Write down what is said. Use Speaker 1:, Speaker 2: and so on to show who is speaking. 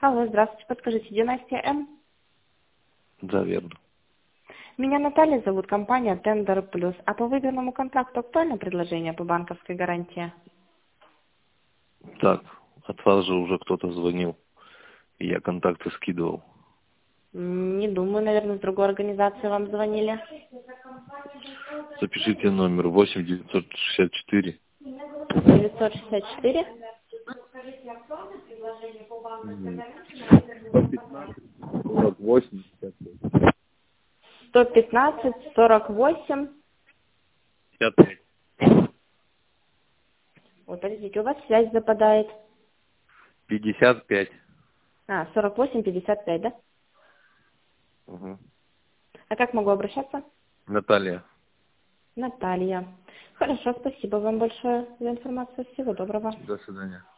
Speaker 1: Алло, здравствуйте. Подскажите, династия М?
Speaker 2: Да, верно.
Speaker 1: Меня Наталья зовут, компания Tender Plus. А по выигранному контракту актуально предложение по банковской гарантии?
Speaker 2: Так, от вас же уже кто-то звонил, и я контакты скидывал.
Speaker 1: Не думаю, наверное, с другой организации вам звонили.
Speaker 2: Запишите номер 8 964
Speaker 1: 964
Speaker 2: 48
Speaker 1: 115 48.
Speaker 2: 55.
Speaker 1: Ой, подождите, у вас связь западает.
Speaker 2: 55.
Speaker 1: 48 55, да?
Speaker 2: Угу.
Speaker 1: А как могу обращаться?
Speaker 2: Наталья.
Speaker 1: Наталья. Хорошо, спасибо вам большое за информацию. Всего доброго.
Speaker 2: До свидания.